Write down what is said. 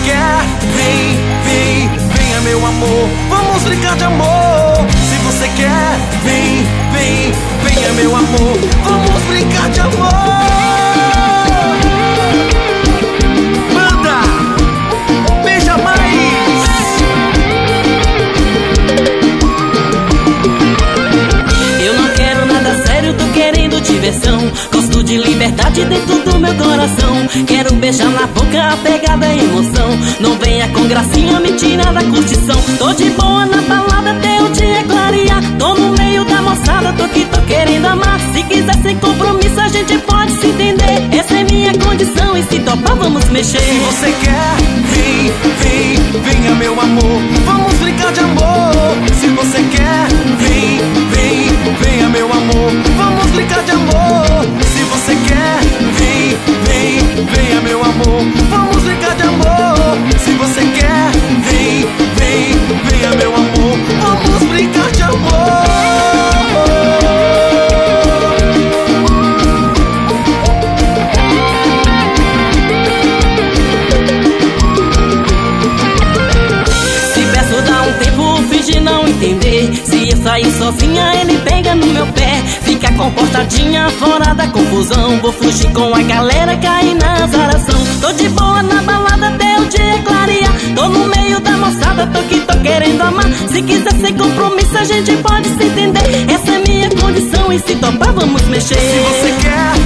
quer, venha meu amor, vamos brincar de amor. Se você quer, venha meu amor, vamos brincar de amor. Manda, beija mais. Eu não quero nada sério, tô querendo diversão. Gosto de liberdade dentro do meu coração. Quero beijar na boca, a pegada é emoção. Não venha com gracinha, me tira da curtição. Tô de boa na balada até o dia clarear. Tô no meio da moçada, tô que tô querendo amar. Se quiser sem compromisso, a gente pode se entender. Essa é minha condição e se topar, vamos mexer. Se você quer, venha meu amor, vamos brincar de amor. Se você quer, venha meu amor, vamos brincar de amor. Se você quer, venha meu amor, vamos brincar de amor. Se você quer, venha meu amor, vamos brincar de amor. Não entender. Se eu sair sozinha, ele pega no meu pé. Fica comportadinha, fora da confusão. Vou fugir com a galera, cair na azaração. Tô de boa na balada até o dia clarear. Tô no meio da moçada, tô que tô querendo amar. Se quiser sem compromisso, a gente pode se entender. Essa é minha condição e se topar, vamos mexer. Se você quer,